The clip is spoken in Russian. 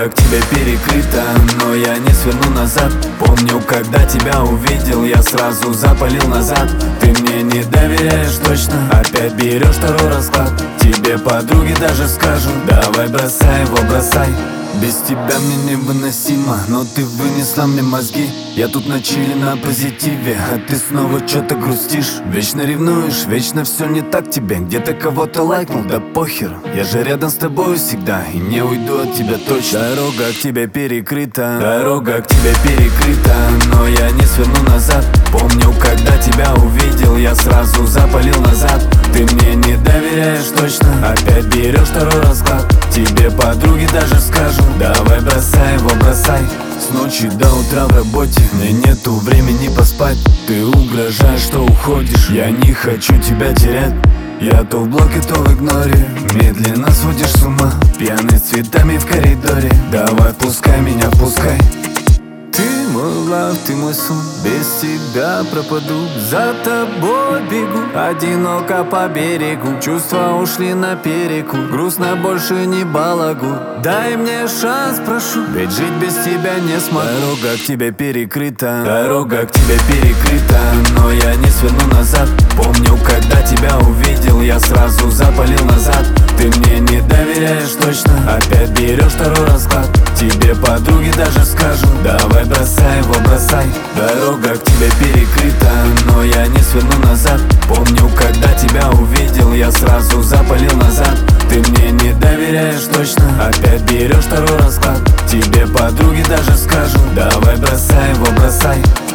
Дорога к тебе перекрыта, но я не сверну назад. Помню, когда тебя увидел, я сразу запалил назад. Ты мне не доверяешь точно, опять берешь второй расклад. Тебе подруги даже скажут: давай бросай его, бросай. Без тебя мне невыносимо, но ты вынесла мне мозги. Я тут на чиле, на позитиве, а ты снова что-то грустишь. Вечно ревнуешь, вечно все не так тебе. Где-то кого-то лайкнул, да похер. Я же рядом с тобой всегда и не уйду от тебя точно. Дорога к тебе перекрыта, дорога к тебе перекрыта, но я не сверну назад. Помню, когда тебя увидел, я сразу запалил назад. Ты мне не доверяешь точно, опять берешь второй расклад. Тебе подруги даже скажут: давай бросай его, бросай. С ночи до утра в работе, мне нету времени поспать. Ты угрожаешь, что уходишь, я не хочу тебя терять. Я то в блоке, то в игноре, медленно сводишь с ума. Пьяный с цветами в коридоре, давай пускай меня, пускай. Ты мой лав, ты мой сон, без тебя пропаду. За тобой бегу, одиноко по берегу. Чувства ушли на переку, грустно больше не балагу. Дай мне шанс, прошу, ведь жить без тебя не смогу. Дорога к тебе перекрыта, дорога к тебе перекрыта, но я не сверну назад. Помню, когда тебя увидел, я сразу запалил назад. Ты мне не доверяешь точно, опять берешь второй расклад. Тебе подруги даже скажут: давай бросай его, бросай. Дорога к тебе перекрыта, но я не сверну назад. Помню, когда тебя увидел, я сразу запалил назад. Ты мне не доверяешь точно, опять берешь второй расклад. Тебе подруги даже скажут: давай бросай его, бросай.